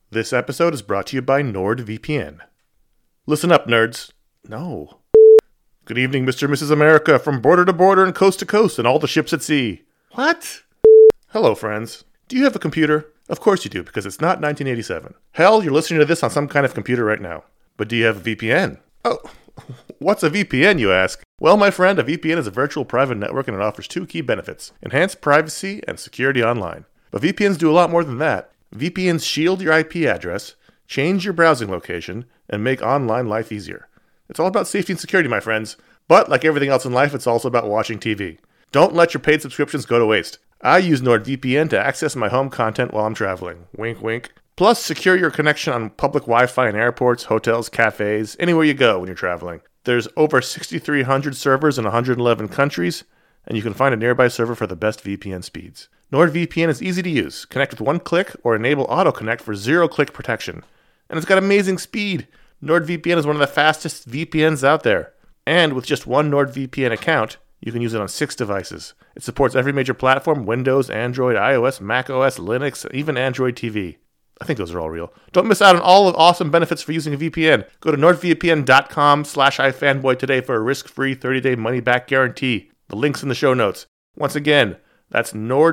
This episode is brought to you by NordVPN. Listen up, nerds. No. Good evening, Mr. and Mrs. America, from border to border and coast to coast and all the ships at sea. What? Hello, friends. Do you have a computer? Of course you do, because it's not 1987. Hell, you're listening to this on some kind of computer right now. But do you have a VPN? Oh, what's a VPN, you ask? Well, my friend, a VPN is a virtual private network and it offers two key benefits: enhanced privacy and security online. But VPNs do a lot more than that. VPNs shield your IP address, change your browsing location, and make online life easier. It's all about safety and security, my friends. But like everything else in life, it's also about watching TV. Don't let your paid subscriptions go to waste. I use NordVPN to access my home content while I'm traveling. Wink, wink. Plus, secure your connection on public Wi-Fi in airports, hotels, cafes, anywhere you go when you're traveling. There's over 6,300 servers in 111 countries, and you can find a nearby server for the best VPN speeds. NordVPN is easy to use. Connect with one click or enable auto-connect for zero-click protection. And it's got amazing speed. NordVPN is one of the fastest VPNs out there. And with just one NordVPN account, you can use it on 6 devices. It supports every major platform: Windows, Android, iOS, macOS, Linux, even Android TV. I think those are all real. Don't miss out on all the awesome benefits for using a VPN. Go to nordvpn.com/ifanboy today for a risk-free 30-day money-back guarantee. The link's in the show notes. Once again, that's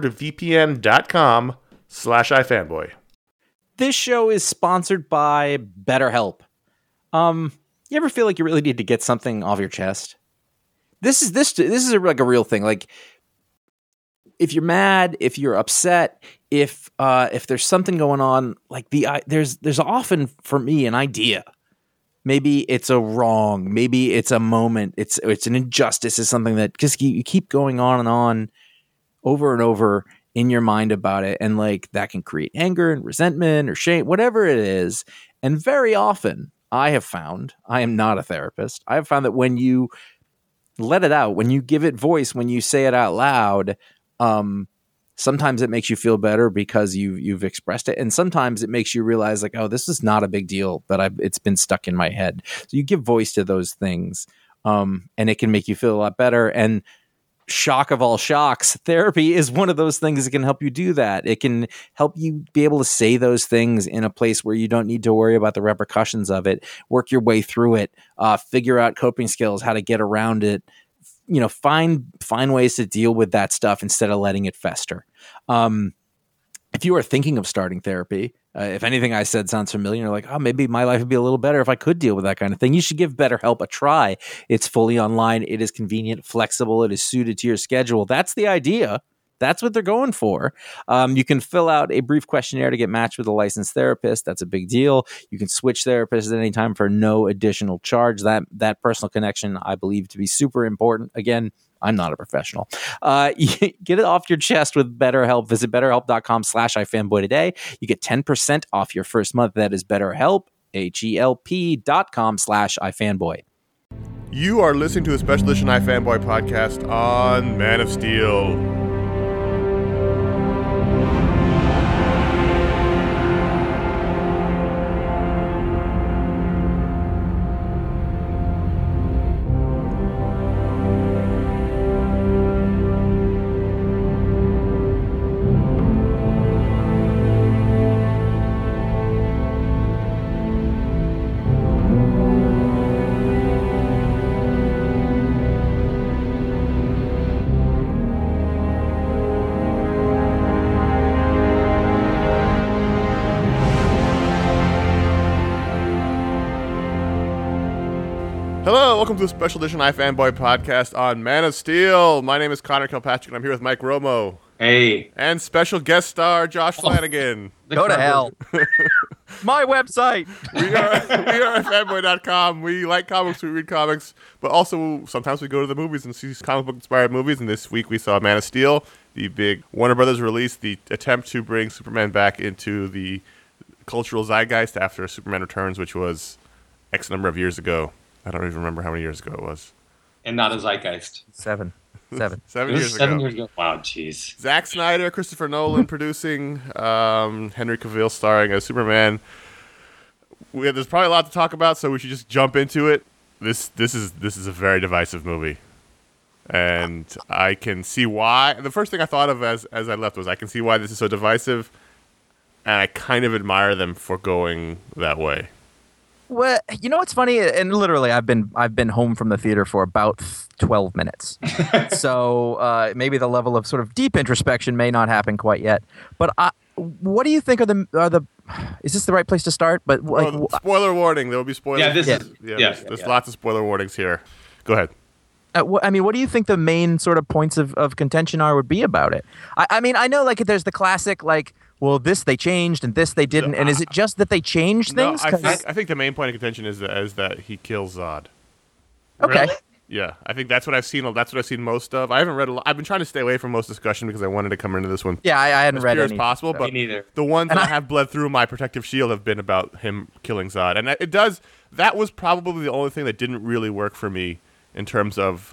nordvpn.com/ifanboy. This show is sponsored by BetterHelp. You ever feel like you really need to get something off your chest? This is like a real thing. Like, if you're mad, if you're upset, if there's something going on, like there's often for me an idea. Maybe it's a wrong, maybe it's a moment, it's an injustice, it's something that just you keep going on and on over and over in your mind about it, and like that can create anger and resentment or shame, whatever it is. And very often, I have found, I am not a therapist, I have found that when you let it out, when you give it voice, when you say it out loud, sometimes it makes you feel better because you've expressed it, and sometimes it makes you realize like, oh, this is not a big deal, but it's been stuck in my head. So you give voice to those things, and it can make you feel a lot better. And shock of all shocks, therapy is one of those things that can help you do that. It can help you be able to say those things in a place where you don't need to worry about the repercussions of it, work your way through it, figure out coping skills, how to get around it, find ways to deal with that stuff instead of letting it fester. If you are thinking of starting therapy, if anything I said sounds familiar, you're like, oh, maybe my life would be a little better if I could deal with that kind of thing, you should give BetterHelp a try. It's fully online. It is convenient, flexible. It is suited to your schedule. That's the idea. That's what they're going for. You can fill out a brief questionnaire to get matched with a licensed therapist. That's a big deal. You can switch therapists at any time for no additional charge. That personal connection, I believe, to be super important. Again, I'm not a professional. Get it off your chest with BetterHelp. Visit BetterHelp.com/ifanboy today. You get 10% off your first month. That is BetterHelp, HELP.com/ifanboy. You are listening to a special edition iFanboy podcast on Man of Steel. Hello, welcome to a special edition iFanboy podcast on Man of Steel. My name is Connor Kilpatrick, and I'm here with Mike Romo. Hey. And special guest star Josh Flanagan. Go to hell. My website. We are iFanboy.com. We like comics, we read comics, but also sometimes we go to the movies and see comic book inspired movies. And this week we saw Man of Steel, the big Warner Brothers release, the attempt to bring Superman back into the cultural zeitgeist after Superman Returns, which was X number of years ago. I don't even remember how many years ago it was. And not a zeitgeist. 7 7 years ago. 7 years ago. Wow, jeez. Zack Snyder, Christopher Nolan producing, Henry Cavill starring as Superman. There's probably a lot to talk about, so we should just jump into it. This is a very divisive movie, and I can see why. The first thing I thought of as I left was I can see why this is so divisive, and I kind of admire them for going that way. Well, you know what's funny? And literally, I've been home from the theater for about 12 minutes. So maybe the level of sort of deep introspection may not happen quite yet. But what do you think are the? Is this the right place to start? But like, spoiler warning. There will be spoilers. There's lots of spoiler warnings here. Go ahead. I mean, what do you think the main sort of points of contention would be about it? I mean, I know like there's the classic like, well, this they changed and this they didn't, and is it just that they changed things? I think the main point of contention is that he kills Zod. Okay. Really? Yeah, I think that's what I've seen. That's what I've seen most of. I haven't read a lot. I've been trying to stay away from most discussion because I wanted to come into this one. Yeah, I hadn't read as any. as possible, but Me neither. the ones that I have bled through my protective shield have been about him killing Zod, and it does. That was probably the only thing that didn't really work for me in terms of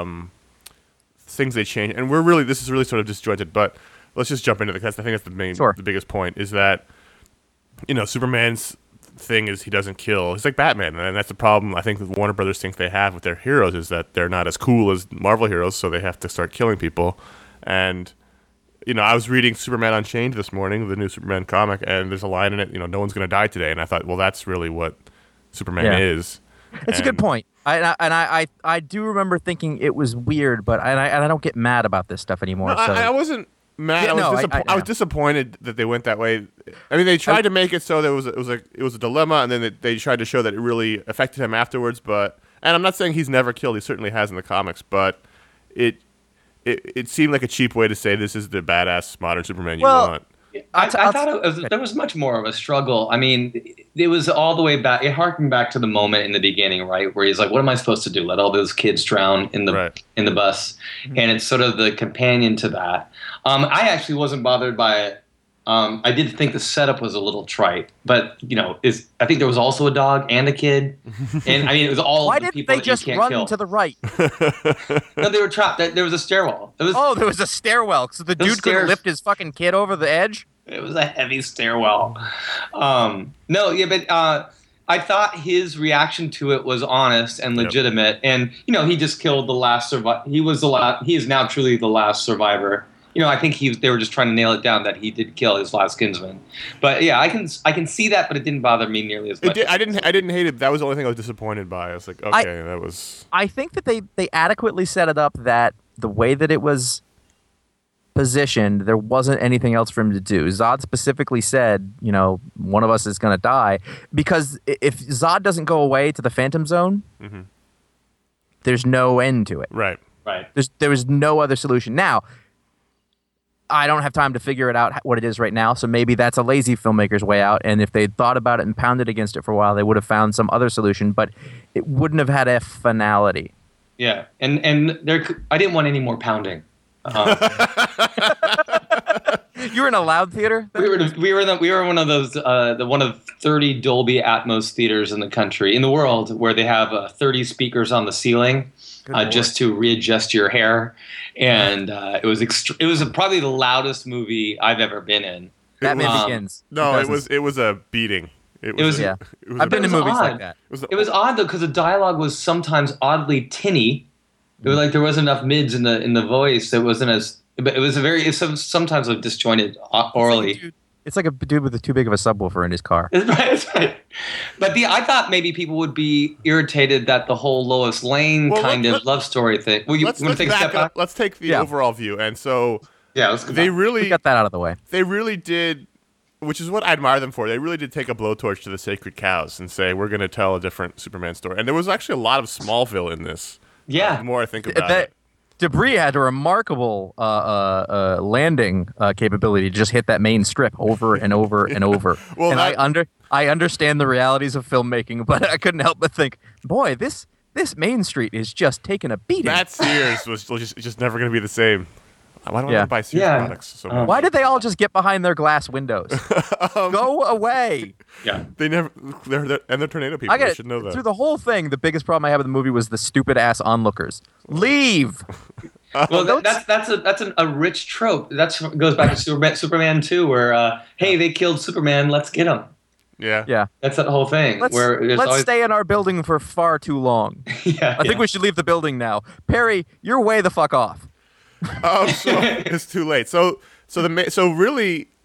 things they changed. And this is really sort of disjointed, but let's just jump into the because I think that's the biggest point is that Superman's thing is he doesn't kill. He's like Batman, and that's the problem I think that Warner Brothers think they have with their heroes is that they're not as cool as Marvel heroes, so they have to start killing people. And I was reading Superman Unchained this morning, the new Superman comic, and there's a line in it, no one's going to die today, and I thought, well, that's really what Superman is. It's a good point. I do remember thinking it was weird, but I don't get mad about this stuff anymore. No, so. I wasn't mad. I was disappointed that they went that way. I mean, they tried to make it so that it was a dilemma, and then they tried to show that it really affected him afterwards. And I'm not saying he's never killed; he certainly has in the comics. But it seemed like a cheap way to say this is the badass modern Superman you want. I thought there was much more of a struggle. I mean, it was all the way back. It harkened back to the moment in the beginning, right, where he's like, "What am I supposed to do? Let all those kids drown in the bus?" Mm-hmm. And it's sort of the companion to that. I actually wasn't bothered by it. I did think the setup was a little trite, but I think there was also a dog and a kid, and I mean, it was all. Why the didn't people they that you just can't run kill. to the right? No, they were trapped. There was a stairwell. There was a stairwell, so the dude couldn't lift his fucking kid over the edge. It was a heavy stairwell. But I thought his reaction to it was honest and legitimate, and he just killed the last survivor. He is now truly the last survivor. I think they were just trying to nail it down that he did kill his last kinsman. But yeah, I can see that, but it didn't bother me nearly as much. I didn't hate it. That was the only thing I was disappointed by. I was like, okay, that was. I think that they adequately set it up that the way that it was positioned, there wasn't anything else for him to do. Zod specifically said, one of us is going to die, because if Zod doesn't go away to the Phantom Zone, there's no end to it. Right. There was no other solution. Now, I don't have time to figure it out what it is right now, so maybe that's a lazy filmmaker's way out, and if they'd thought about it and pounded against it for a while, they would have found some other solution, but it wouldn't have had a finality. Yeah, and I didn't want any more pounding. You were in a loud theater? We were one of those one of 30 Dolby Atmos theaters in the country, in the world, where they have 30 speakers on the ceiling just to readjust your hair, and it was probably the loudest movie I've ever been in. Batman Begins. No, it was a beating. I've been in movies like that. It was odd though, because the dialogue was sometimes oddly tinny. It was like there wasn't enough mids in the voice. It wasn't as. But it was sometimes a disjointed orally. It's like a dude with too big of a subwoofer in his car. That's right. But I thought maybe people would be irritated that the whole Lois Lane love story thing. Let's take the overall view. And so they really got that out of the way. They really did, which is what I admire them for. They really did take a blowtorch to the sacred cows and say, we're going to tell a different Superman story. And there was actually a lot of Smallville in this. Yeah. The more I think about it. Debris had a remarkable landing capability to just hit that main strip over and over and over. Well, I understand the realities of filmmaking, but I couldn't help but think, boy, this Main Street is just taking a beating. That Sears was just never going to be the same. Why don't I buy Sears products so much? Why did they all just get behind their glass windows? Go away. Yeah. They're tornado people. I should know that. Through the whole thing, the biggest problem I have with the movie was the stupid ass onlookers. Leave. Well, that's a rich trope. That goes back to Superman 2, where hey, they killed Superman. Let's get him. Yeah. That's that whole thing. Let's stay in our building for far too long. I think we should leave the building now. Perry, you're way the fuck off. So it's too late. So really,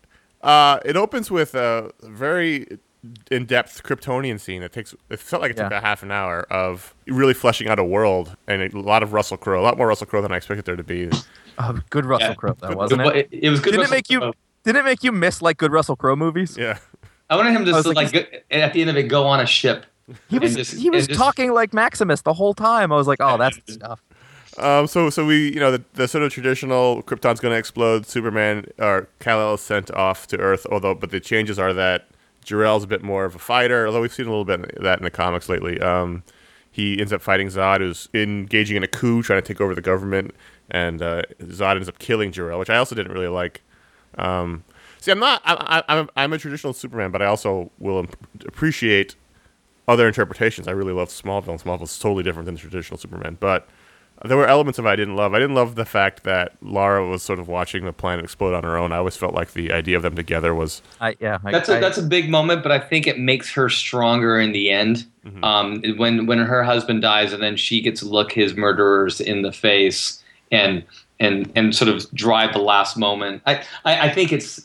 It opens with a very in-depth Kryptonian scene. It felt like it took a half an hour of really fleshing out a world, and a lot of Russell Crowe, a lot more Russell Crowe than I expected there to be. Good Russell Crowe, though, wasn't it? It was good. Didn't it make you miss like good Russell Crowe movies? Yeah. I wanted him to at the end of it go on a ship. He was talking like Maximus the whole time. I was like, oh, that's the stuff. So we, the sort of traditional Krypton's going to explode. Superman or Kal-El is sent off to Earth. But the changes are that Jor-El's a bit more of a fighter. Although we've seen a little bit of that in the comics lately. He ends up fighting Zod, who's engaging in a coup, trying to take over the government, and Zod ends up killing Jor-El, which I also didn't really like. I'm a traditional Superman, but I also will appreciate other interpretations. I really love Smallville, and Smallville's totally different than the traditional Superman, but there were elements of it I didn't love. I didn't love the fact that Lara was sort of watching the planet explode on her own. I always felt like the idea of them together was... That's a big moment, but I think it makes her stronger in the end. Mm-hmm. When her husband dies and then she gets to look his murderers in the face and sort of drive the last moment. I think it's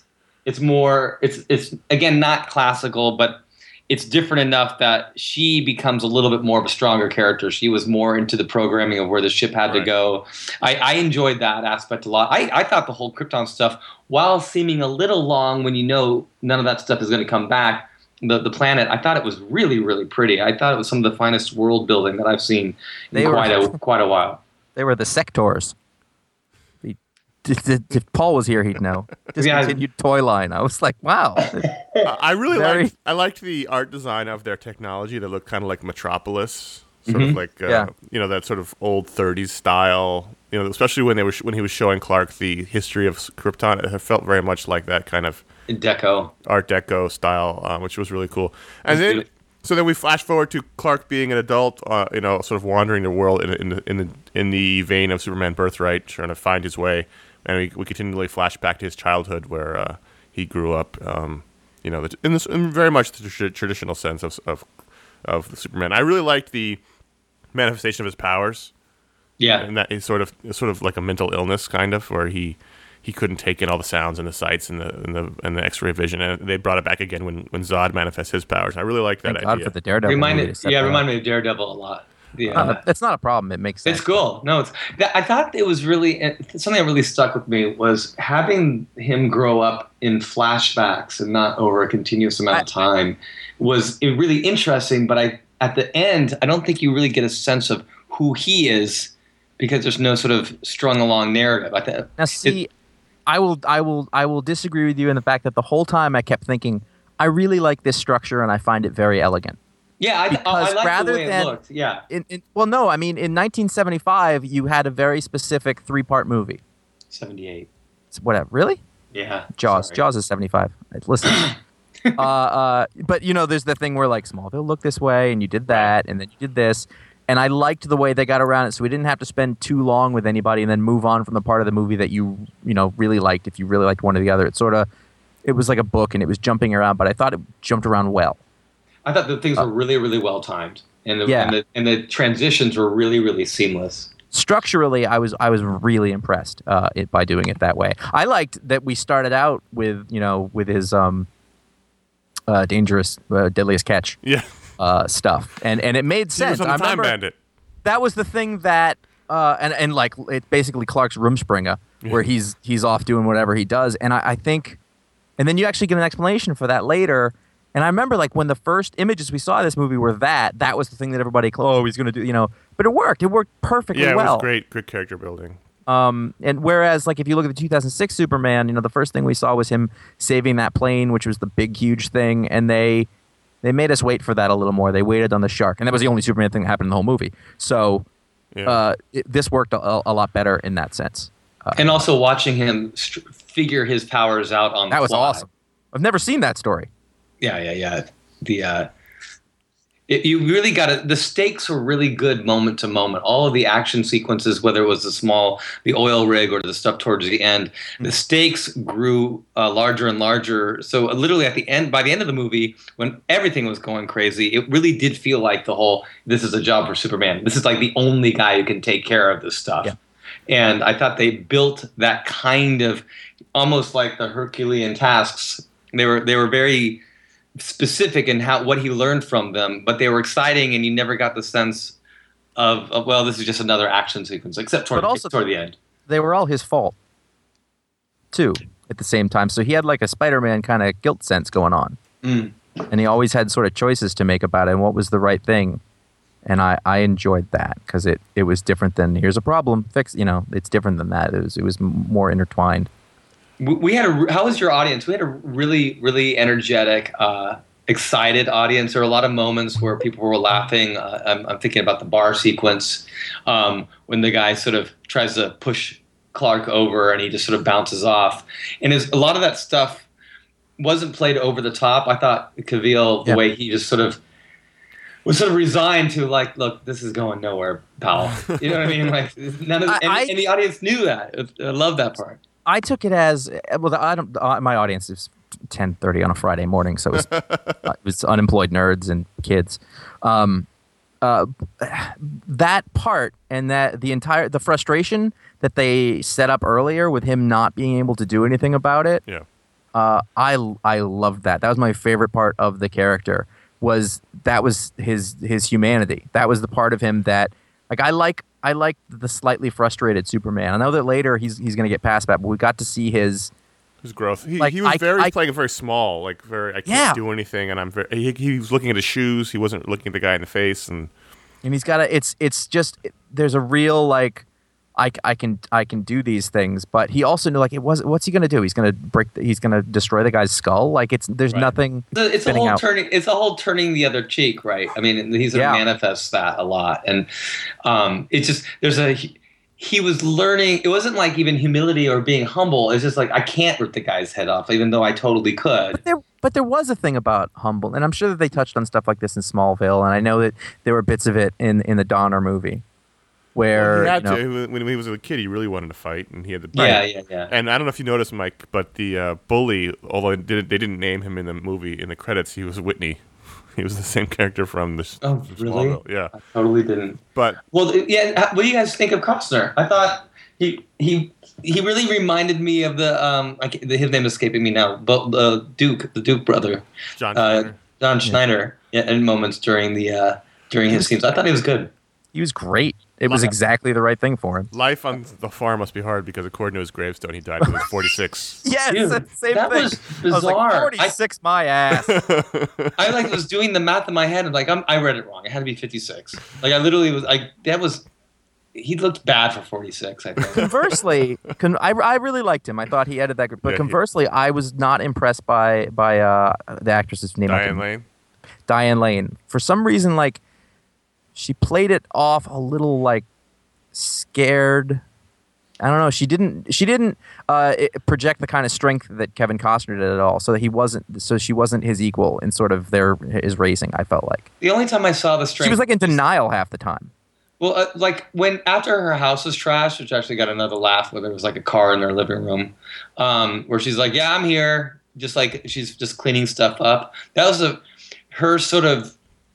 again not classical, but it's different enough that she becomes a little bit more of a stronger character. She was more into the programming of where the ship had to go. I enjoyed that aspect a lot. I thought the whole Krypton stuff, while seeming a little long when none of that stuff is going to come back, the planet, I thought it was really, really pretty. I thought it was some of the finest world building that I've seen in quite a while. They were the sectors. If Paul was here, he'd know. Discontinued toy line. I was like, wow. I liked the art design of their technology that looked kind of like Metropolis, sort of like that sort of old 30s style. Especially when he was showing Clark the history of Krypton, it felt very much like that kind of Art Deco style, which was really cool. And then we flash forward to Clark being an adult, sort of wandering the world in the vein of Superman Birthright, trying to find his way. And we continually flash back to his childhood where he grew up, in very much the traditional sense of the Superman. I really liked the manifestation of his powers. Yeah, and that is sort of like a mental illness, kind of, where he couldn't take in all the sounds and the sights and the X-ray vision. And they brought it back again when Zod manifests his powers. I really liked that idea. God for the Daredevil. Reminded me of Daredevil a lot. Yeah, it's not a problem. It makes sense. It's cool. No, I thought it was really something that really stuck with me was having him grow up in flashbacks and not over a continuous amount of time was really interesting. But at the end, I don't think you really get a sense of who he is because there's no sort of strung along narrative. I will disagree with you in the fact that the whole time I kept thinking I really like this structure and I find it very elegant. Yeah, I like the way it looked. Yeah. In 1975, you had a very specific 3-part movie. 78. Whatever. Really? Yeah. Jaws. Sorry. Jaws is 75. Listen. But there's the thing where like Smallville looked this way, and you did that, and then you did this, and I liked the way they got around it, so we didn't have to spend too long with anybody, and then move on from the part of the movie that you really liked. If you really liked one or the other, it was like a book, and it was jumping around, but I thought it jumped around well. I thought the things were really, really well timed, and the transitions were really, really seamless. Structurally, I was really impressed by doing it that way. I liked that we started out with his dangerous, deadliest catch stuff, and it made sense. He was on the Time Bandit. That was the thing that and like it basically Clark's Rumspringa, where he's off doing whatever he does, and I think, and then you actually get an explanation for that later. And I remember, like, when the first images we saw of this movie were that was the thing that everybody, he's going to do, but it worked. It worked perfectly well. Yeah, it was great character building. And whereas, like, if you look at the 2006 Superman, the first thing we saw was him saving that plane, which was the big, huge thing, and they made us wait for that a little more. They waited on the shark, and that was the only Superman thing that happened in the whole movie. So this worked a lot better in that sense. And also watching him figure his powers out on the fly. That was awesome. I've never seen that story. Yeah. You really got it. The stakes were really good moment to moment. All of the action sequences, whether it was the oil rig or the stuff towards the end, the stakes grew larger and larger. So literally by the end of the movie, when everything was going crazy, it really did feel like this is a job for Superman. This is like the only guy who can take care of this stuff. Yeah. And I thought they built that kind of almost like the Herculean tasks. They were very specific in what he learned from them, but they were exciting, and you never got the sense of well, this is just another action sequence, except toward the end. They were all his fault, too, at the same time. So he had like a Spider-Man kind of guilt sense going on. Mm. And he always had sort of choices to make about it and what was the right thing. And I enjoyed that because it was different than here's a problem, fix. It's different than that. It was more intertwined. How was your audience? We had a really, really energetic, excited audience. There were a lot of moments where people were laughing. I'm thinking about the bar sequence when the guy sort of tries to push Clark over and he just sort of bounces off. And a lot of that stuff wasn't played over the top. I thought Cavill, the way he just was sort of resigned to like, look, this is going nowhere, pal. You know what I mean? Like and the audience knew that. I love that part. I took it as my audience is 10:30 on a Friday morning, so it was unemployed nerds and kids. That part and the frustration that they set up earlier with him not being able to do anything about it. Yeah. I loved that. That was my favorite part of the character. Was his humanity. That was the part of him that I like the slightly frustrated Superman. I know that later he's going to get past that, but we got to see his growth. He was playing it very small, I can't do anything, and he was looking at his shoes. He wasn't looking at the guy in the face, and he's got it's just there's a real I can do these things, but he also knew what's he going to do? He's going to destroy the guy's skull. There's nothing. It's a whole turning the other cheek, right? I mean, he's manifests that a lot, and it's just he was learning. It wasn't like even humility or being humble. It's just like I can't rip the guy's head off, even though I totally could. But there was a thing about humble, and I'm sure that they touched on stuff like this in Smallville, and I know that there were bits of it in the Donner movie. Where he had to. When he was a kid, he really wanted to fight, and he had the yeah. And I don't know if you noticed, Mike, but the bully, although they didn't name him in the movie in the credits, he was Whitney. He was the same character from the. Oh, really? Smallville. Yeah, I totally didn't. But what do you guys think of Costner? I thought he really reminded me of his name is escaping me now, but the Duke brother, John Schneider, in moments during his scenes. I thought he was good. He was great. It was exactly the right thing for him. Life on the farm must be hard because according to his gravestone, he died when he was 46. Yes, dude, same that thing. Was bizarre. I was 46, my ass. I was doing the math in my head and I read it wrong. It had to be 56. I literally was he looked bad for 46, I think. Conversely, I really liked him. I thought he edited that good. But conversely, I was not impressed by the actress's name. Diane Lane. For some reason, she played it off a little scared. I don't know. She didn't project the kind of strength that Kevin Costner did at all. So she wasn't his equal in sort of his racing. I felt like the only time I saw the strength, she was in denial half the time. Well, when after her house was trashed, which actually got another laugh, where there was a car in their living room, where she's like, "Yeah, I'm here," just she's just cleaning stuff up. That was her sort of.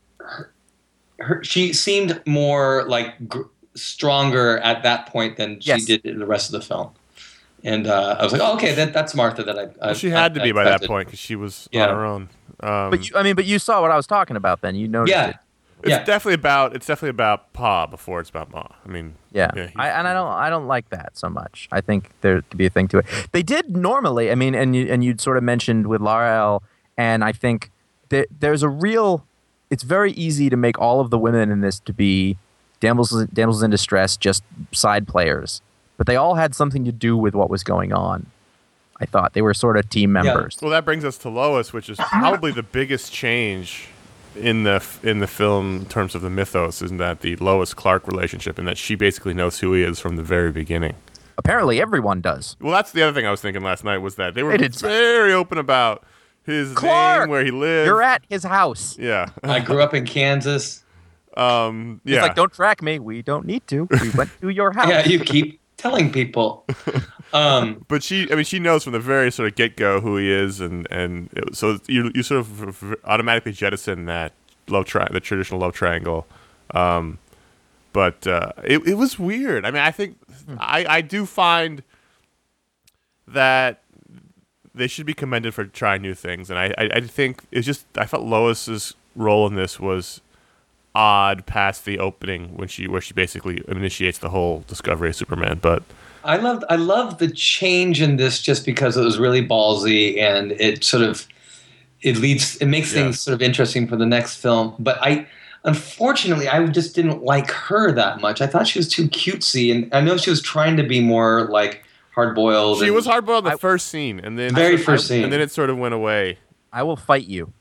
She seemed more stronger at that point than she did in the rest of the film, and I was like, "Oh, okay, that's Martha." She had to be by that point because she was on her own. But you saw what I was talking about. Then you noticed it. It's definitely about Pa before it's about Ma. I mean, I don't like that so much. I think there to be a thing to it. They did normally. I mean, and you'd sort of mentioned with Lar-El, and I think there's a real. It's very easy to make all of the women in this to be damsels in distress, just side players. But they all had something to do with what was going on. I thought they were sort of team members. Well, that brings us to Lois, which is probably the biggest change in the film in terms of the mythos, isn't that the Lois-Clark relationship, and that she basically knows who he is from the very beginning. Apparently, everyone does. Well, that's the other thing I was thinking last night was that they were very open about his name, where he lived. You're at his house. Yeah. I grew up in Kansas. It's don't track me. We don't need to. We went to your house. Yeah, you keep telling people. But she knows from the very sort of get-go who he is, so you sort of automatically jettison that the traditional love triangle. But it was weird. I mean, I think I do find that they should be commended for trying new things, and I think it's just I felt Lois's role in this was odd past the opening where she basically initiates the whole discovery of Superman. But I love the change in this just because it was really ballsy and it makes things sort of interesting for the next film. But unfortunately, I just didn't like her that much. I thought she was too cutesy, and I know she was trying to be more like hard-boiled. She was hard-boiled in the first scene, and then first scene, and then it sort of went away. I will fight you.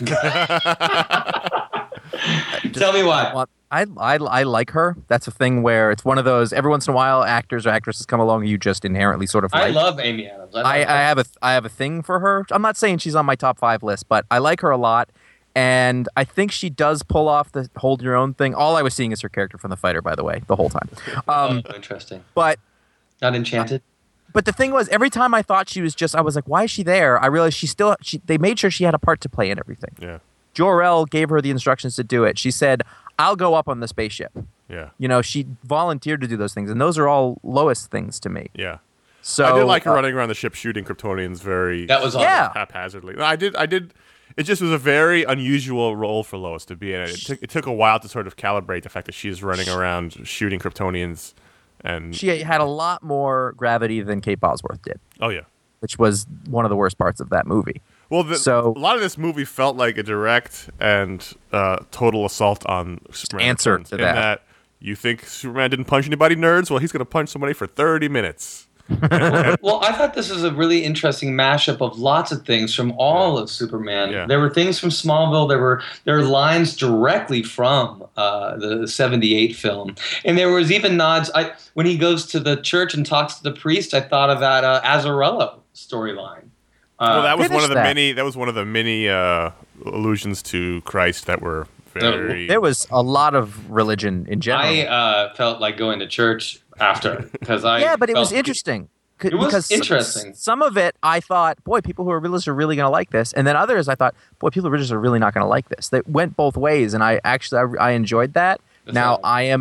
Tell me why. I like her. That's a thing where it's one of those every once in a while actors or actresses come along and you just inherently sort of like. I love Amy Adams. I have a thing for her. I'm not saying she's on my top 5 list, but I like her a lot. And I think she does pull off the hold your own thing. All I was seeing is her character from The Fighter, by the way, the whole time. Interesting. But not Enchanted. But the thing was, every time I thought she was I was like, why is she there? I realized they made sure she had a part to play in everything. Yeah. Jor-El gave her the instructions to do it. She said, I'll go up on the spaceship. Yeah. You know, she volunteered to do those things, and those are all Lois things to me. Yeah. So I did like her running around the ship shooting Kryptonians that was awesome. Haphazardly. No, I did. It just was a very unusual role for Lois to be in. It took a while to sort of calibrate the fact that she's running around shooting Kryptonians. And she had a lot more gravity than Kate Bosworth did. Oh, yeah. Which was one of the worst parts of that movie. Well, a lot of this movie felt like a direct and total assault on Superman. Answer to that. In that you think Superman didn't punch anybody, nerds? Well, he's going to punch somebody for 30 minutes. Well, I thought this was a really interesting mashup of lots of things from all of Superman. Yeah. There were things from Smallville. There were lines directly from the '78 film, and there was even nods. When he goes to the church and talks to the priest, I thought of that Azzarello storyline. Well, that was one of the many. That was one of the many allusions to Christ that were very. There was a lot of religion in general. I felt like going to church after because but it was interesting. It was interesting. Some of it, I thought, boy, people who are religious are really going to like this, and then others, I thought, boy, people who are religious are really not going to like this. They went both ways, and I enjoyed that. Now, I am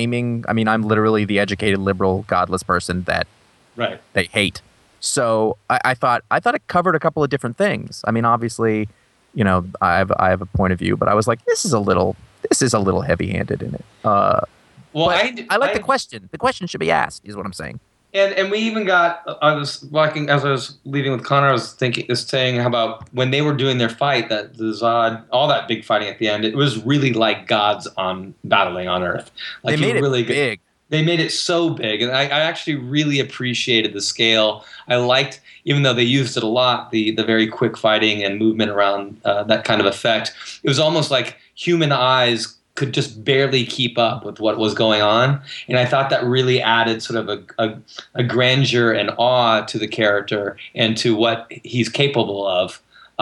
I'm literally the educated, liberal, godless person that they hate. So I thought it covered a couple of different things. I mean, obviously, you know, I have a point of view, but I was like, this is a little heavy-handed in it. Well, I like the question. The question should be asked, is what I'm saying. And we even got. I was walking as I was leaving with Connor. I was saying about when they were doing their fight, that the Zod, all that big fighting at the end. It was really like gods battling on Earth. Like they made it really big. They made it so big, and I actually really appreciated the scale. I liked, even though they used it a lot, the very quick fighting and movement around that kind of effect. It was almost like human eyes could just barely keep up with what was going on, and I thought that really added sort of a grandeur and awe to the character and to what he's capable of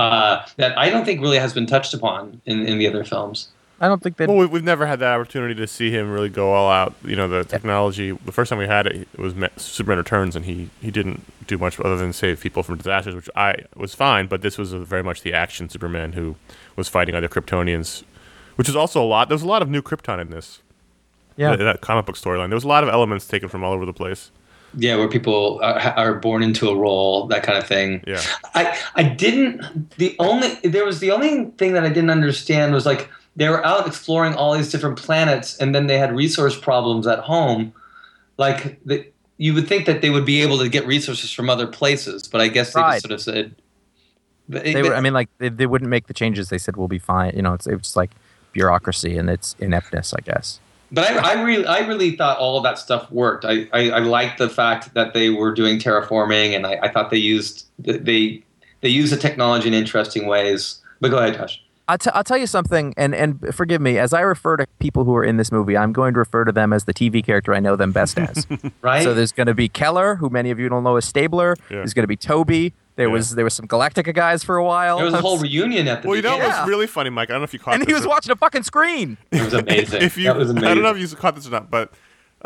that I don't think really has been touched upon in the other films. I don't think that. Well, we've never had that opportunity to see him really go all out. You know, the technology. The first time we had it was Superman Returns, and he didn't do much other than save people from disasters, which was fine. But this was very much the action Superman who was fighting other Kryptonians, which is also a lot. There was a lot of new Krypton in this. Yeah, that comic book storyline. There was a lot of elements taken from all over the place. Yeah, where people are born into a role, that kind of thing. Yeah, I didn't. The only thing that I didn't understand was like. They were out exploring all these different planets, and then they had resource problems at home. Like, you would think that they would be able to get resources from other places, but I guess they just sort of said... They wouldn't make the changes. They said, we'll be fine. You know, it was just like bureaucracy and its ineptness, I guess. But I really thought all of that stuff worked. I liked the fact that they were doing terraforming, and I thought they used the technology in interesting ways. But go ahead, Josh. I'll tell you something, and forgive me, as I refer to people who are in this movie, I'm going to refer to them as the TV character I know them best as. Right? So there's going to be Keller, who many of you don't know as Stabler. Yeah. There's going to be Toby. There was some Galactica guys for a while. There was a whole reunion at the beginning. Well, you know what was really funny, Mike? I don't know if you caught this. And he was watching a fucking screen. It was amazing. That was amazing. I don't know if you caught this or not, but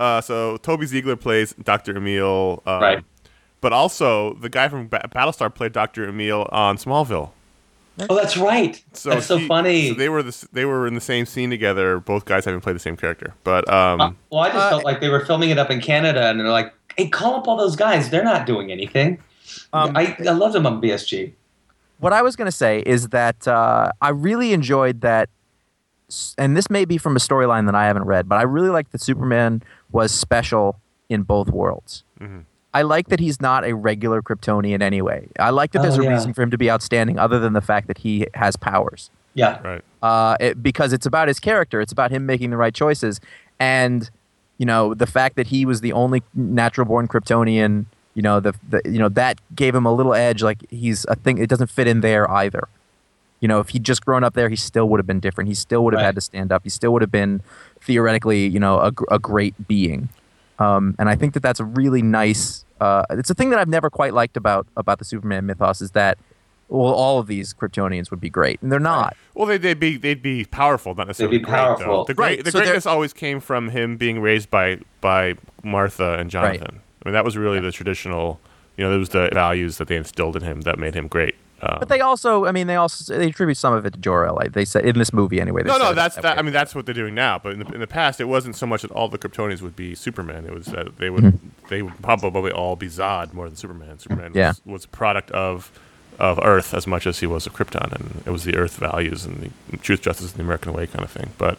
so Toby Ziegler plays Dr. Emil. Right. But also, the guy from Battlestar played Dr. Emil on Smallville. Oh, that's right. That's so funny. So they were in the same scene together. Both guys having played the same character, but well, I just felt like they were filming it up in Canada, and they're like, "Hey, call up all those guys. They're not doing anything." I loved him on BSG. What I was going to say is that I really enjoyed that, and this may be from a storyline that I haven't read, but I really like that Superman was special in both worlds. Mm-hmm. I like that he's not a regular Kryptonian anyway. I like that there's a reason for him to be outstanding other than the fact that he has powers. Yeah. Right. Because it's about his character. It's about him making the right choices. And, the fact that he was the only natural-born Kryptonian, that gave him a little edge. Like, he's a thing. It doesn't fit in there either. If he'd just grown up there, he still would have been different. He still would have had to stand up. He still would have been, theoretically, a great being. And I think that that's a really nice. It's a thing that I've never quite liked about the Superman mythos is that, well, all of these Kryptonians would be great, and they're not. Well, they'd be powerful, not necessarily They'd be powerful. Great, though. The greatness always came from him being raised by Martha and Jonathan. Right. I mean, that was really the traditional. It was the values that they instilled in him that made him great. But they attribute some of it to Jor-El. Like they said in this movie anyway. That's that. I mean, that's what they're doing now. But in the past, it wasn't so much that all the Kryptonians would be Superman. It was that they would probably all be Zod more than Superman. Superman was a product of Earth as much as he was of Krypton, and it was the Earth values and the truth, justice, and the American way kind of thing. But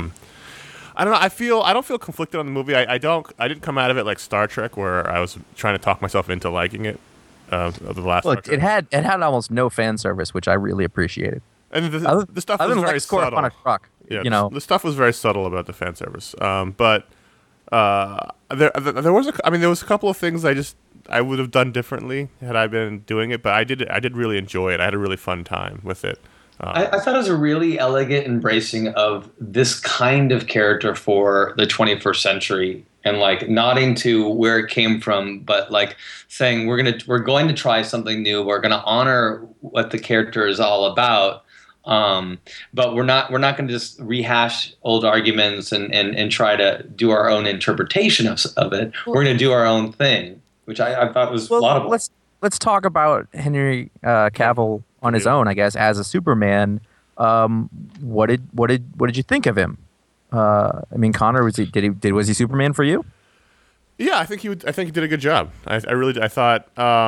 I don't know. I don't feel conflicted on the movie. I didn't come out of it like Star Trek, where I was trying to talk myself into liking it. The last Look, it had almost no fan service, which I really appreciated. And the stuff was very subtle. On a truck, yeah, the stuff was very subtle about the fan service. But there was a couple of things I would have done differently had I been doing it, but I did really enjoy it. I had a really fun time with it. I thought it was a really elegant embracing of this kind of character for the 21st century, and like nodding to where it came from, but like saying we're going to try something new. We're going to honor what the character is all about, but we're not going to just rehash old arguments and try to do our own interpretation of it. We're going to do our own thing, which I thought was laudable. Let's talk about Henry Cavill on his own, I guess, as a Superman. What did you think of him? I mean, Connor, was he Superman for you? Yeah, I think he did a good job. I thought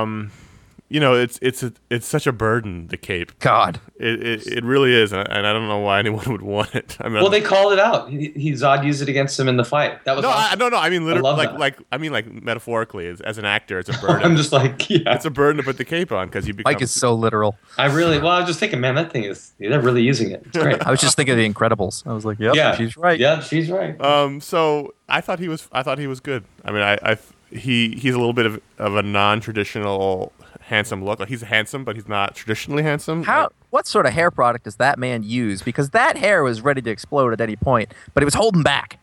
it's such a burden, the cape. God, it really is, and I don't know why anyone would want it. I mean, well, they called it out. Zod used it against him in the fight. That was awesome. No. I mean, literally, like metaphorically, as an actor, it's a burden. I'm just like, yeah, it's a burden to put the cape on because you become. Mike is so literal. I was just thinking, man, they're really using it. It's great. I was just thinking of The Incredibles. I was like, yeah, she's right. Yeah, she's right. So I thought he was good. I mean, he's a little bit of a non-traditional handsome look. Like, he's handsome, but he's not traditionally handsome. What sort of hair product does that man use? Because that hair was ready to explode at any point, but it was holding back.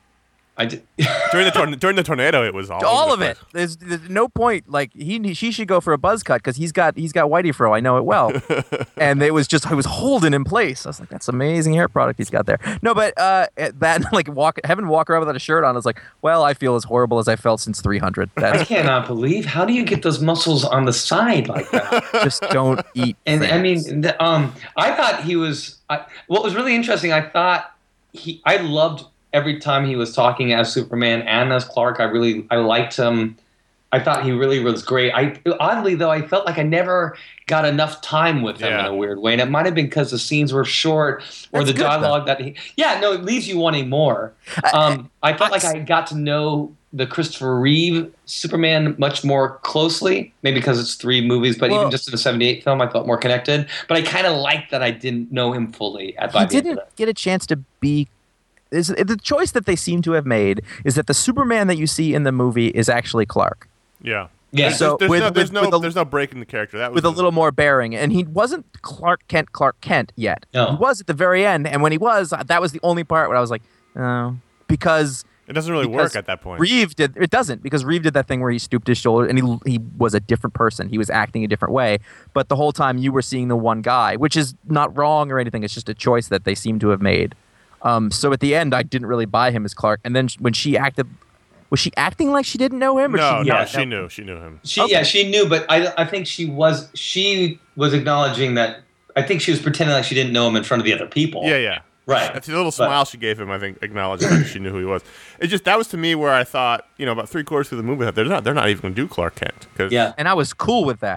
During the tornado, it was all of it. There's no point. Like she should go for a buzz cut because he's got whitey fro. I know it well, and it was holding in place. I was like, that's amazing hair product he's got there. No, but that like having to walk around without a shirt on is like, well, I feel as horrible as I felt since 300. I cannot believe, how do you get those muscles on the side like that? Just don't eat. And things. I mean, I thought he was. What was really interesting, I loved. Every time he was talking as Superman and as Clark, I liked him. I thought he really was great. Oddly, though, I felt like I never got enough time with him in a weird way. And it might have been because the scenes were short or the dialogue it leaves you wanting more. I felt like I got to know the Christopher Reeve Superman much more closely, maybe because it's 3 movies, but even just in the 78 film, I felt more connected. But I kind of liked that I didn't know him fully. He didn't get a chance to be. The choice that they seem to have made is that the Superman that you see in the movie is actually Clark. Yeah. Yeah. So there's no break in the character. That was with a little more bearing, and he wasn't Clark Kent yet. No. He was at the very end, and when he was, that was the only part where I was like, oh, because it doesn't really work at that point. It doesn't, because Reeve did that thing where he stooped his shoulder and he was a different person. He was acting a different way, but the whole time you were seeing the one guy, which is not wrong or anything. It's just a choice that they seem to have made. So at the end, I didn't really buy him as Clark. And then when she acted, was she acting like she didn't know him? Or she knew him. She knew, but I think she was acknowledging that. I think she was pretending like she didn't know him in front of the other people. Yeah. Right. That's the little smile she gave him, I think, acknowledging that she knew who he was. It just, that was to me where I thought, about 3/4 through the movie, they're not even going to do Clark Kent. And I was cool with that.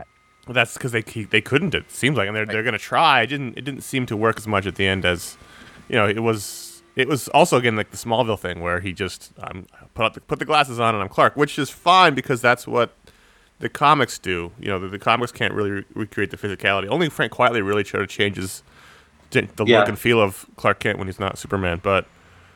That's because they couldn't. It seems like, and they're going to try. It didn't seem to work as much at the end as, it was. It was also again like the Smallville thing where he just put the glasses on and I'm Clark, which is fine because that's what the comics do. The comics can't really recreate the physicality. Only Frank Quitely really sort of changes the look and feel of Clark Kent when he's not Superman. But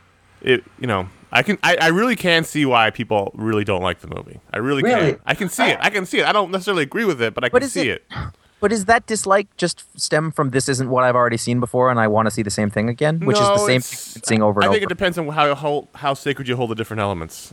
I really can see why people really don't like the movie. I really can. I can see it. I don't necessarily agree with it, but I can see it. But is that dislike just stem from this isn't what I've already seen before and I want to see the same thing again? Which is the same thing seeing over and over. I think it depends on how sacred you hold the different elements,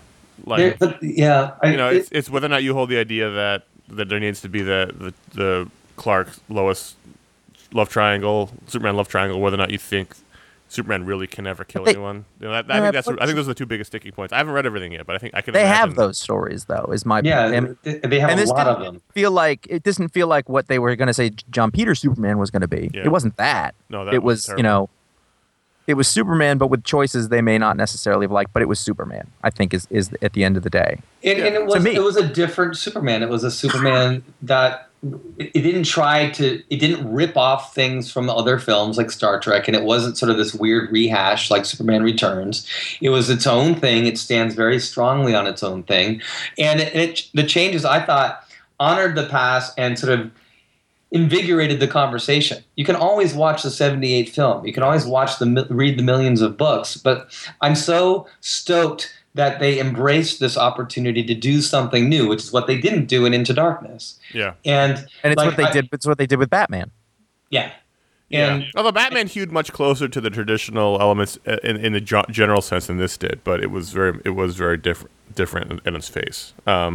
It's whether or not you hold the idea that there needs to be the Clark Lois love triangle, Superman love triangle, whether or not you think Superman really can never kill anyone. I think those are the two biggest sticking points. I haven't read everything yet, but I think I can. They have those stories, though. Is my point. They have a lot of them. It doesn't feel like what they were going to say John Peters Superman was going to be. Yeah. It wasn't that. No, that it was it was Superman, but with choices they may not necessarily have liked. But it was Superman. I think is at the end of the day. And it was a different Superman. It was a Superman that. It didn't rip off things from other films like Star Trek, and it wasn't sort of this weird rehash like Superman Returns. It was its own thing. It stands very strongly on its own thing. And the changes, I thought, honored the past and sort of invigorated the conversation. You can always watch the 78 film. You can always read the millions of books. But I'm so stoked that they embraced this opportunity to do something new, which is what they didn't do in Into Darkness. Yeah, and it's what they did. It's what they did with Batman. Yeah, and although Batman hewed much closer to the traditional elements in the general sense than this did, but it was very different in its face.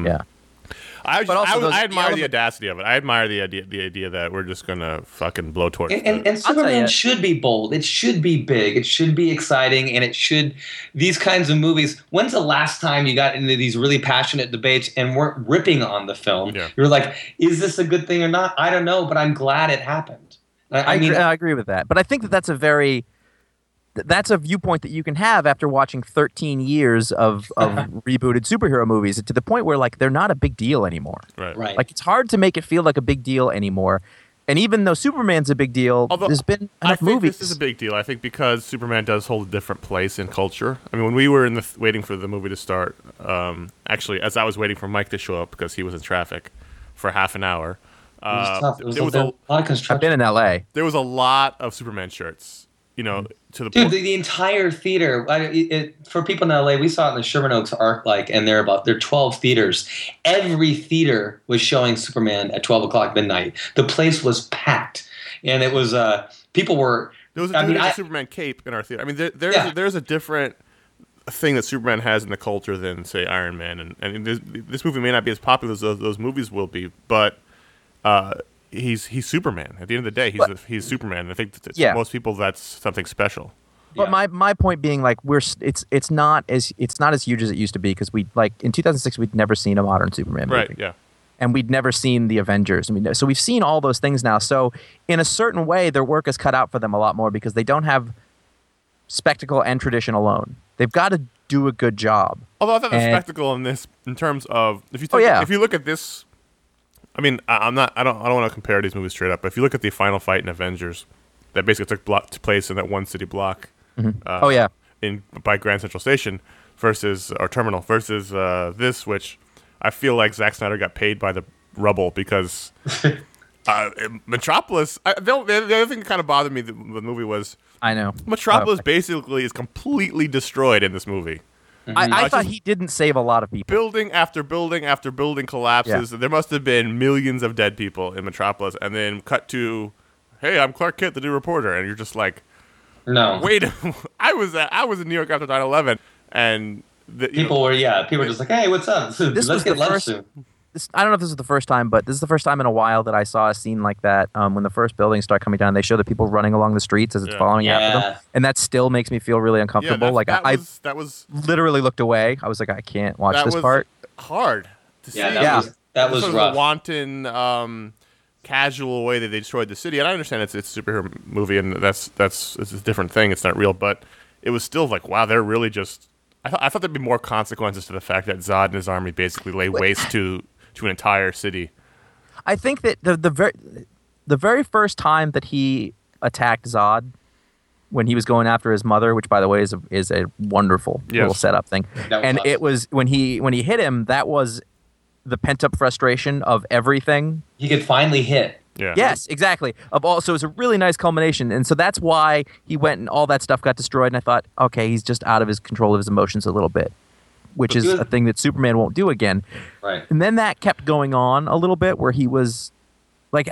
I admire the audacity of it. I admire the idea that we're just gonna fucking blow towards it. And Superman should be bold. It should be big. It should be exciting. And it should these kinds of movies. When's the last time you got into these really passionate debates and weren't ripping on the film? Yeah. You're like, is this a good thing or not? I don't know, but I'm glad it happened. I agree with that. But I think that's a viewpoint that you can have after watching 13 years of rebooted superhero movies to the point where like they're not a big deal anymore. Right. Like it's hard to make it feel like a big deal anymore. And even though Superman's a big deal, there's been enough movies. This is a big deal. I think because Superman does hold a different place in culture. I mean, when we were waiting for the movie to start, actually, as I was waiting for Mike to show up because he was in traffic for half an hour, there was a lot of construction. I've been in LA. There was a lot of Superman shirts. To the point. The entire theater. For people in LA, we saw it in the Sherman Oaks ArcLight, and there are 12 theaters. Every theater was showing Superman at 12 o'clock midnight. The place was packed, and it was people were. There was a Superman cape in our theater. I mean, there's a different thing that Superman has in the culture than say Iron Man, and this movie may not be as popular as those movies will be, but. He's Superman. At the end of the day, he's Superman. I think that most people that's something special. But my point being like it's not as huge as it used to be because we like in 2006 we'd never seen a modern Superman movie. Right, yeah. And we'd never seen the Avengers. So we've seen all those things now. So in a certain way their work is cut out for them a lot more because they don't have spectacle and tradition alone. They've got to do a good job. Although I thought the spectacle in this in terms of if you look at this I mean, I don't want to compare these movies straight up, but if you look at the final fight in Avengers, that basically took place in that one city block, by Grand Central Station or Terminal versus this, which I feel like Zack Snyder got paid by the rubble because Metropolis. The other thing that kind of bothered me with the movie was Metropolis basically is completely destroyed in this movie. I thought he didn't save a lot of people. Building after building after building collapses. Yeah. There must have been millions of dead people in Metropolis. And then cut to, hey, I'm Clark Kent, the new reporter. And you're just like, no. Wait, I was in New York after 9/11. And people were just like, hey, what's up? Let's get lunch soon. I don't know if this is the first time, but this is the first time in a while that I saw a scene like that. When the first buildings start coming down, they show the people running along the streets as it's following after them, and that still makes me feel really uncomfortable. I literally looked away. I was like, I can't watch this part. Hard to see. That was rough. A wanton, casual way that they destroyed the city, and I understand it's a superhero movie, and that's it's a different thing. It's not real, but it was still like, wow, they're really just. I thought there'd be more consequences to the fact that Zod and his army basically lay waste to an entire city. I think that the very first time that he attacked Zod, when he was going after his mother, which by the way is a wonderful little setup thing, and awesome. It was when he hit him, that was the pent up frustration of everything. He could finally hit. Yeah. Yes, exactly. So it was a really nice culmination, and so that's why he went and all that stuff got destroyed. And I thought, okay, he's just out of his control of his emotions a little bit, which is a thing that Superman won't do again. Right. And then that kept going on a little bit, where he was like,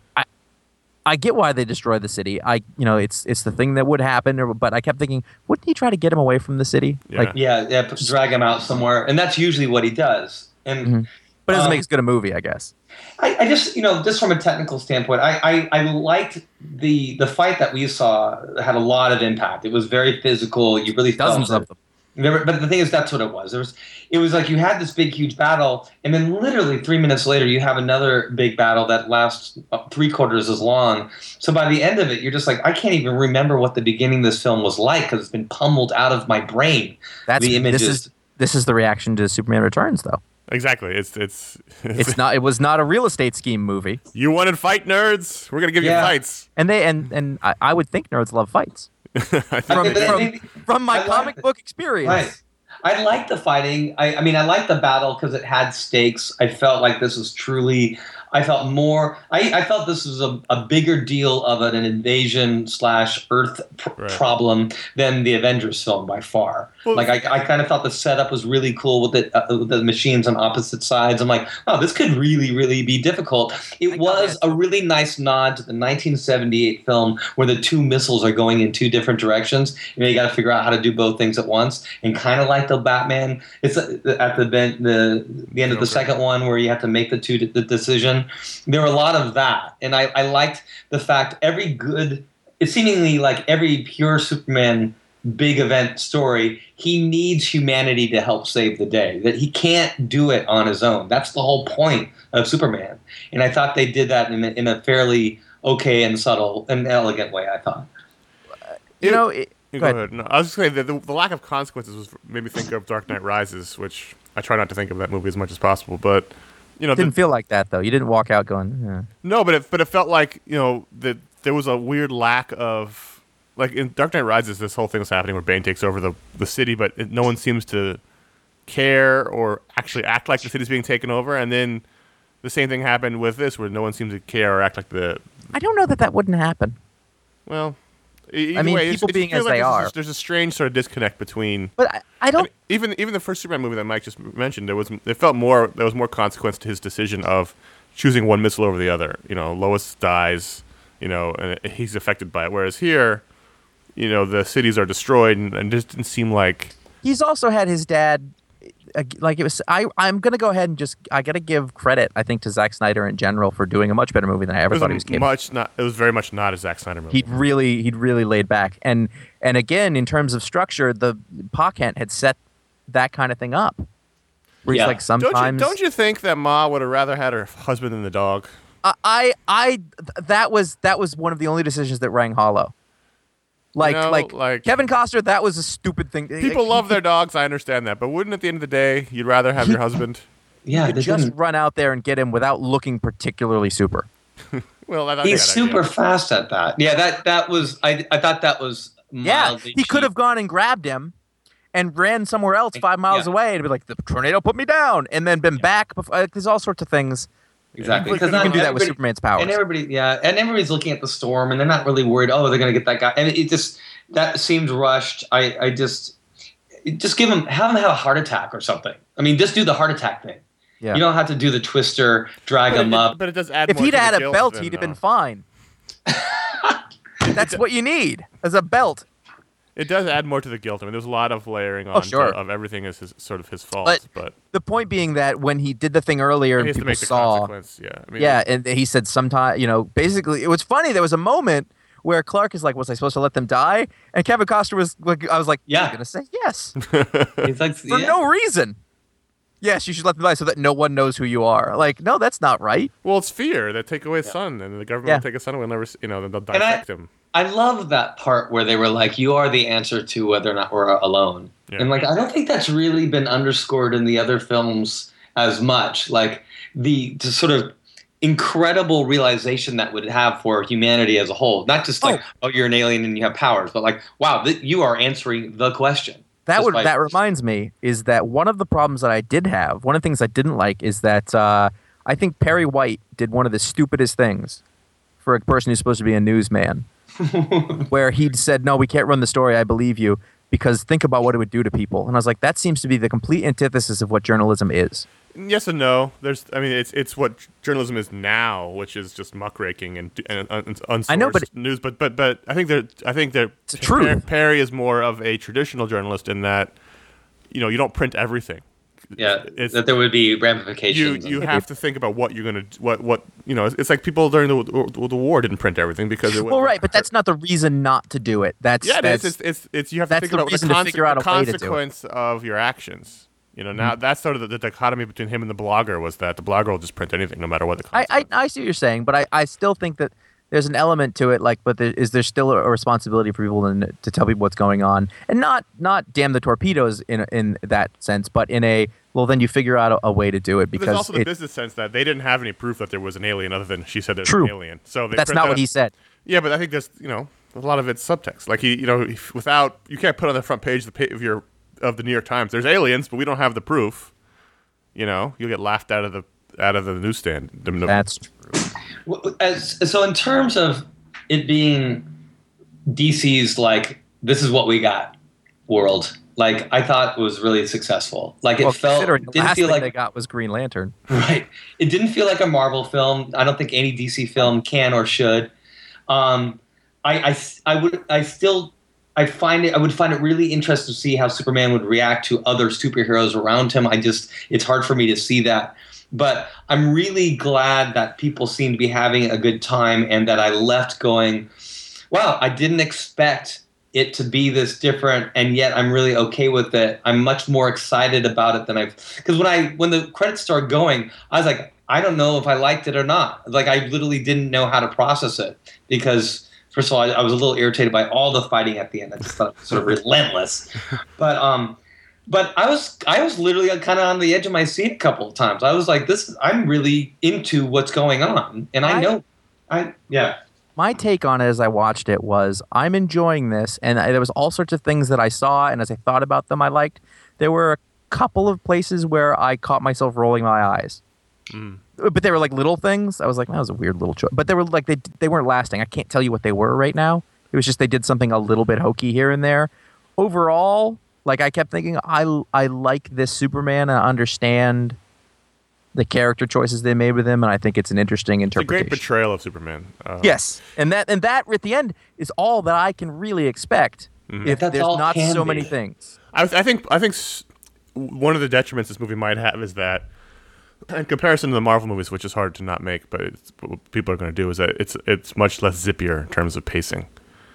I get why they destroy the city. It's the thing that would happen. But I kept thinking, wouldn't he try to get him away from the city? Yeah. Drag him out somewhere, and that's usually what he does. And but it doesn't make as good a movie, I guess. I just just from a technical standpoint, I liked the fight that we saw had a lot of impact. It was very physical. You really felt dozens of them. But the thing is, that's what it was. It was like you had this big, huge battle, and then literally 3 minutes later, you have another big battle that lasts 3/4 as long. So by the end of it, you're just like, I can't even remember what the beginning of this film was like because it's been pummeled out of my brain. The images. This is the reaction to Superman Returns, though. Exactly. It's not. It was not a real estate scheme movie. You wanted fight, nerds? We're gonna give you fights. And I would think nerds love fights. From my comic book experience. Right. I like the fighting. I mean, I like the battle because it had stakes. I felt like this was truly. I felt more. I felt this was a bigger deal of an invasion / Earth problem than the Avengers film by far. Well, like I kind of thought the setup was really cool with the machines on opposite sides. I'm like, oh, this could really, really be difficult. It was a really nice nod to the 1978 film where the two missiles are going in two different directions. You got to figure out how to do both things at once. And kind of like the Batman, it's at the end of the second one where you have to make the decision. There were a lot of that, and I liked the fact it's seemingly like every pure Superman big event story, he needs humanity to help save the day, that he can't do it on his own. That's the whole point of Superman, and I thought they did that in a fairly okay and subtle and elegant way, I thought. Go ahead. No, I was just saying that the lack of consequences made me think of Dark Knight Rises, which I try not to think of that movie as much as possible, but it didn't feel like that though. You didn't walk out going, yeah. No, but it felt like that there was a weird lack of, like in Dark Knight Rises, this whole thing was happening where Bane takes over the city, but no one seems to care or actually act like the city's being taken over. And then the same thing happened with this, where no one seems to care or act like the. I don't know that wouldn't happen. Well. People being as they are. There's a strange sort of disconnect between. But I don't. Even the first Superman movie that Mike just mentioned, there was more consequence to his decision of choosing one missile over the other. Lois dies, and he's affected by it. Whereas here, the cities are destroyed, and it just didn't seem like. He's also had his dad. Like it was, I'm gonna go ahead and I gotta give credit, I think, to Zack Snyder in general for doing a much better movie than I ever thought he was capable. It was very much not a Zack Snyder movie. He'd really laid back, and again in terms of structure, the Pa Kent had set that kind of thing up. Where he's like sometimes. Don't you think that Ma would have rather had her husband than the dog? That was one of the only decisions that rang hollow. Like Kevin Costner, that was a stupid thing. People love their dogs, I understand that, but wouldn't at the end of the day you'd rather have your husband? Yeah, you could just run out there and get him without looking particularly super. Well, he's super fast at that. Yeah, that was. I thought that was. Yeah, he could have gone and grabbed him, and ran somewhere else 5 miles away, and be like, "The tornado put me down," and then been back. There's all sorts of things. Exactly, because you can do that with Superman's powers. And everybody's looking at the storm, and they're not really worried. Oh, they're going to get that guy, and it just that seemed rushed. I just have him have a heart attack or something. I mean, just do the heart attack thing. Yeah. You don't have to do the twister, drag him up. But it does add. If he'd had a belt, he'd have been fine. That's what you need as a belt. It does add more to the guilt. I mean, there's a lot of layering on of everything is his fault. But the point being that when he did the thing earlier, and people saw, and he said sometime, basically, it was funny. There was a moment where Clark is like, "Was I supposed to let them die?" And Kevin Costner was like, "I was like, yeah, you're gonna say yes." He's like, for no reason. Yes, you should let them die so that no one knows who you are. Like, no, that's not right. Well, it's fear. They take away his son, and the government will take his son away, and never, they'll dissect him. I love that part where they were like, "You are the answer to whether or not we're alone." Yeah. And I don't think that's really been underscored in the other films as much. Like to sort of incredible realization that would have for humanity as a whole. Not just like, oh, you're an alien and you have powers, but like, wow, you are answering the question. That reminds me is that one of the problems that I did have, one of the things I didn't like is that I think Perry White did one of the stupidest things for a person who's supposed to be a newsman, where he'd said, "No, we can't run the story. I believe you." Because think about what it would do to people. And I was like, that seems to be the complete antithesis of what journalism is. Yes and no. It's what journalism is now, which is just muckraking and unsourced news. But I think that Perry is more of a traditional journalist in that, you don't print everything. Yeah, that there would be ramifications. You have to think about what you're going to It's like people during the war didn't print everything because it was right, but that's not the reason not to do it. It's you have to think about the consequence of your actions. Now that's sort of the dichotomy between him and the blogger was that the blogger will just print anything no matter what the consequence. I see what you're saying, but I still think that there's an element to it, but is there still a responsibility for people to tell people what's going on, and not damn the torpedoes in that sense, but in a then you figure out a way to do it because there's also the business sense that they didn't have any proof that there was an alien other than she said there's an alien. So that's not what he said. Yeah, but I think there's a lot of it's subtext. Like you can't put on the front page of the New York Times. There's aliens, but we don't have the proof. You'll get laughed out of the newsstand. That's true. So in terms of it being DC's this is what we got world, I thought it was really successsul. It felt didn't feel like they got was Green Lantern. Right. It didn't feel like a Marvel film. I don't think any DC film can or should. I would find it really interesting to see how Superman would react to other superheroes around him. It's hard for me to see that. But I'm really glad that people seem to be having a good time and that I left going, wow, I didn't expect it to be this different, and yet I'm really okay with it. I'm much more excited about it than because when the credits started going, I was like, I don't know if I liked it or not. I literally didn't know how to process it because first of all, I was a little irritated by all the fighting at the end. I just thought it was sort of relentless. But I was literally kind of on the edge of my seat a couple of times. I was like, I'm really into what's going on, and yeah. My take on it as I watched it was I'm enjoying this, and there was all sorts of things that I saw, and as I thought about them, I liked. There were a couple of places where I caught myself rolling my eyes. But they were little things. I was like, that was a weird little choice. But they were they weren't lasting. I can't tell you what they were right now. It was just they did something a little bit hokey here and there. Overall, I kept thinking, I like this Superman and I understand the character choices they made with him, and I think it's an interesting interpretation. It's a great portrayal of Superman. Yes, and that at the end is all that I can really expect if there's not so many things. I think one of the detriments this movie might have is that, in comparison to the Marvel movies, which is hard to not make, but what people are going to do is that it's much less zippier in terms of pacing.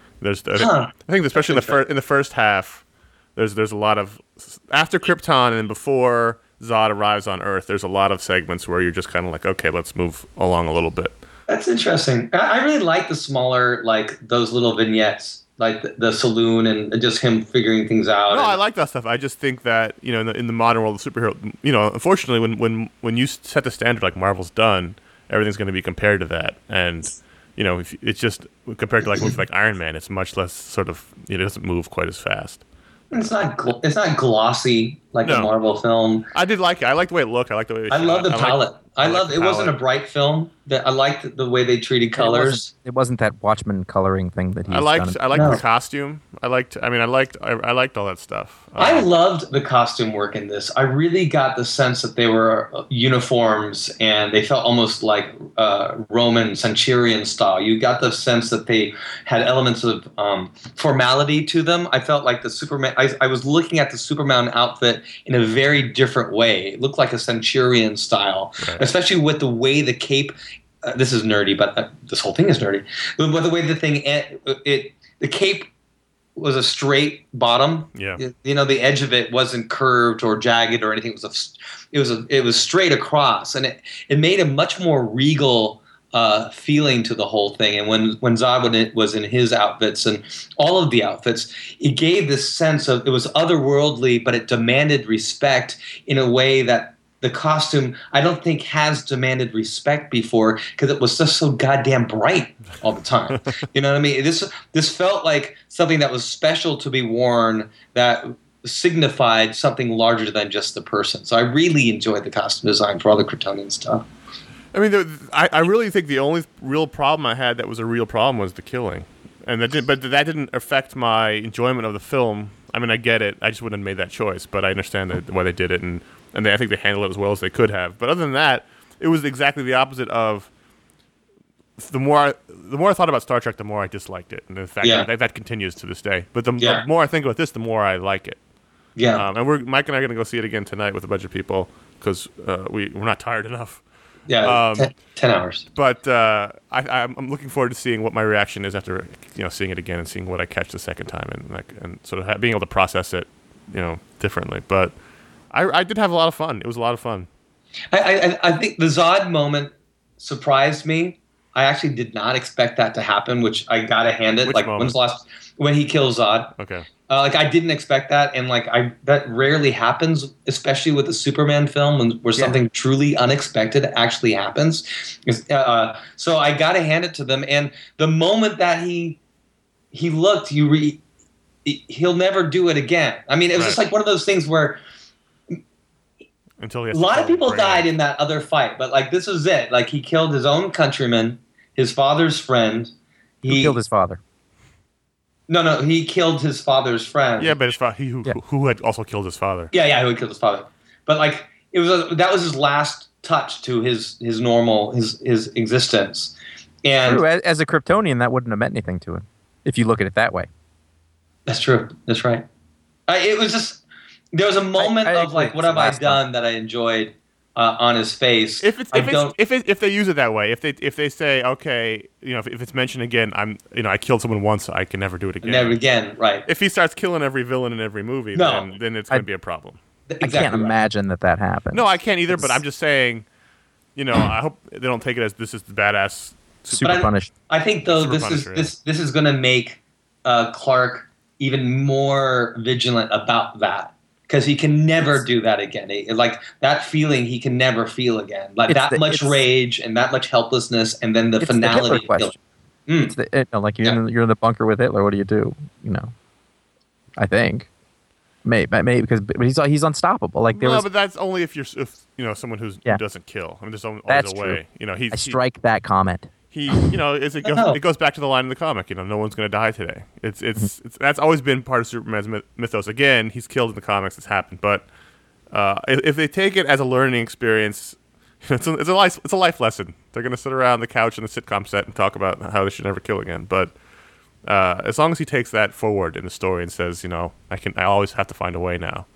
I think especially in the first half, there's a lot of after Krypton and before Zod arrives on Earth. There's a lot of segments where you're just kind of like, okay, let's move along a little bit. That's interesting. I really like the smaller, those little vignettes, the saloon and just him figuring things out. No, I like that stuff. I just think that in the modern world of superhero, unfortunately, when you set the standard like Marvel's done, everything's going to be compared to that, and it's just compared to movies like Iron Man, it's much less sort of it doesn't move quite as fast. It's not glossy like a Marvel film. I did like it. I like the way it looked. I like the way it was shot. Love the palette. It wasn't a bright film. I liked the way they treated colors. It wasn't that Watchmen coloring thing that he. I liked the costume. I liked all that stuff. I loved the costume work in this. I really got the sense that they were uniforms and they felt almost like Roman centurion style. You got the sense that they had elements of formality to them. I felt like the Superman. I was looking at the Superman outfit in a very different way. It looked like a centurion style. Right. Especially with the way the cape, this is nerdy, but this whole thing is nerdy. But the way the thing, the cape was a straight bottom. Yeah. The edge of it wasn't curved or jagged or anything. It was straight across, and it made a much more regal feeling to the whole thing. And when Zod was in his outfits and all of the outfits, it gave this sense of it was otherworldly, but it demanded respect in a way that the costume, I don't think has demanded respect before because it was just so goddamn bright all the time. You know what I mean? This felt like something that was special to be worn that signified something larger than just the person. So I really enjoyed the costume design for all the Kryptonian stuff. I mean, I really think the only real problem I had that was a real problem was the killing, and that didn't affect my enjoyment of the film. I mean, I get it. I just wouldn't have made that choice, but I understand why they did it, and I think they handled it as well as they could have. But other than that, it was exactly the opposite of the more I thought about Star Trek, the more I disliked it, and in fact, that continues to this day. But the more I think about this, the more I like it. Yeah, and Mike and I are going to go see it again tonight with a bunch of people because we're not tired enough. Yeah, 10 hours. But I'm looking forward to seeing what my reaction is after seeing it again and seeing what I catch the second time and sort of being able to process it differently. But I did have a lot of fun. It was a lot of fun. I think the Zod moment surprised me. I actually did not expect that to happen, which I gotta hand it. Which like moment? when's the last when he kills Zod? Okay. I didn't expect that, and that rarely happens, especially with a Superman film where something truly unexpected actually happens. So I got to hand it to them. And the moment that he looked, he'll never do it again. I mean, it was just like one of those things where a lot of people died in that other fight, but this was it. Like he killed his own countryman, his father's friend. He killed his father. No, he killed his father's friend. Yeah, but who had also killed his father. Yeah, who had killed his father. But that was his last touch to his normal his existence. And true. As a Kryptonian, that wouldn't have meant anything to him, if you look at it that way. That's true. That's right. It was just there was a moment of what have I done that I enjoyed on his face. If they use it that way, if they say, okay, if it's mentioned again, I killed someone once, so I can never do it again. Never again, right? If he starts killing every villain in every movie, then it's going to be a problem. Exactly I can't imagine that happens. No, I can't either. But I'm just saying, I hope they don't take it as this is the badass super punished. I think though this is going to make Clark even more vigilant about that. Because he can never do that again. That feeling he can never feel again. Much rage and that much helplessness, and then the finality. You're in the bunker with Hitler. What do you do? I think, maybe because he's unstoppable. But that's only if you're someone who doesn't kill. I mean, there's always a way. I strike that comment. It goes back to the line in the comic. No one's going to die today. It's that's always been part of Superman's mythos. Again, he's killed in the comics. It's happened, but if they take it as a learning experience, it's a life lesson. They're going to sit around the couch in the sitcom set and talk about how they should never kill again. But as long as he takes that forward in the story and says, I always have to find a way now.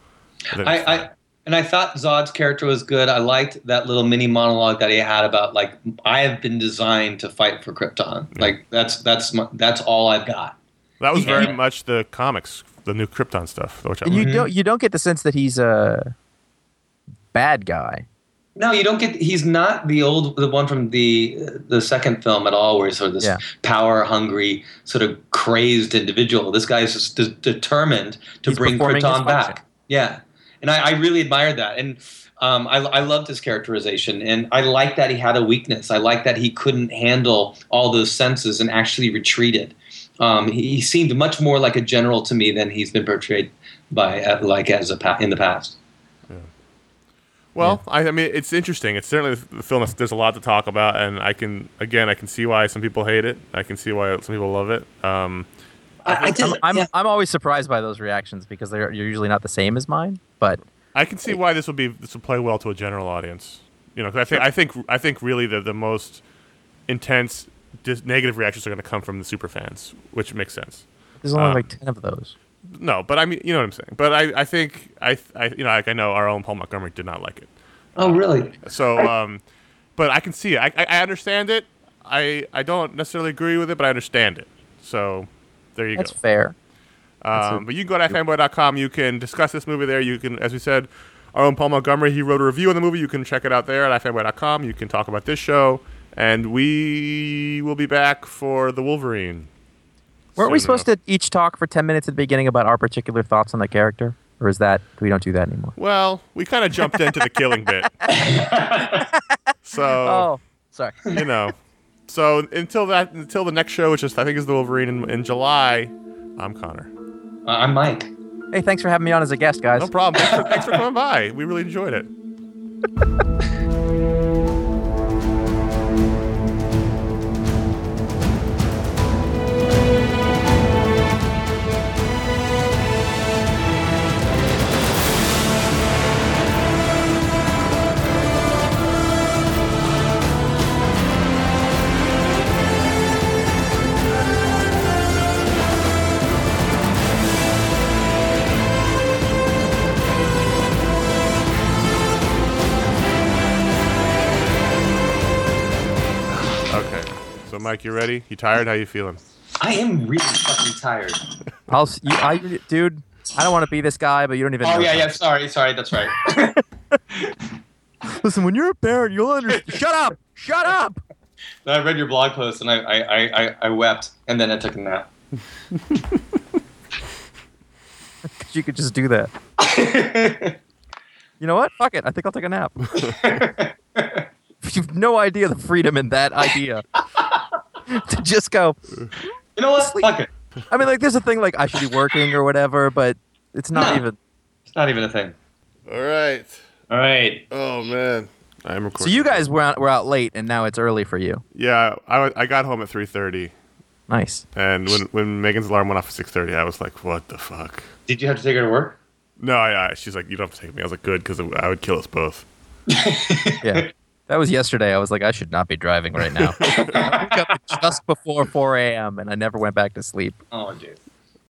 And I thought Zod's character was good. I liked that little mini monologue that he had about I have been designed to fight for Krypton. Yeah. That's all I've got. That was very much the comics, the new Krypton stuff. Which you don't get the sense that he's a bad guy. No, you don't get. He's not the one from the second film at all, where he's sort of this power hungry, sort of crazed individual. This guy is just determined to bring Krypton back. Yeah. And I really admired that. And I loved his characterization. And I liked that he had a weakness. I liked that he couldn't handle all those senses and actually retreated. He seemed much more like a general to me than he's been portrayed by in the past. Yeah. Well, I mean, it's interesting. It's certainly the film. There's a lot to talk about. And I can see why some people hate it. I can see why some people love it. I'm always surprised by those reactions because they're usually not the same as mine. But I can see why this will play well to a general audience. Because I think really the most intense negative reactions are going to come from the super fans, which makes sense. There's only 10 of those. No, but I mean, you know what I'm saying. But I think I know our own Paul Montgomery did not like it. Oh, really? So, but I can see it. I understand it. I don't necessarily agree with it, but I understand it. So. There you go. That's fair. But you can go to fanboy.com. You can discuss this movie there. You can, as we said, our own Paul Montgomery, he wrote a review on the movie. You can check it out there at fanboy.com. You can talk about this show. And we will be back for The Wolverine. Weren't we supposed to each talk for 10 minutes at the beginning about our particular thoughts on the character? Or is that we don't do that anymore? Well, we kind of jumped into the killing bit. So, sorry. So until the next show, which is I think is the Wolverine in July, I'm Connor. I'm Mike. Hey, thanks for having me on as a guest, guys. No problem. Thanks for coming by. We really enjoyed it. So, Mike, you ready? You tired? How you feeling? I am really fucking tired. Dude, I don't want to be this guy, but you don't even know. Oh, yeah. Sorry. That's right. Listen, when you're a parent, you'll understand. Shut up! I read your blog post, and I wept, and then I took a nap. You could just do that. You know what? Fuck it. I think I'll take a nap. You've no idea the freedom in that idea. To just go, you know what? Sleep. Fuck it. I mean, like, there's a thing like I should be working or whatever, but it's not even. It's not even a thing. All right. Oh, man. I'm recording. So you guys were out late, and now it's early for you. Yeah, I got home at 3:30. Nice. And when Megan's alarm went off at 6:30, I was like, what the fuck? Did you have to take her to work? No, she's like, you don't have to take me. I was like, good, because I would kill us both. Yeah. That was yesterday. I was like, I should not be driving right now. I woke up just before 4 a.m. and I never went back to sleep. Oh, dude.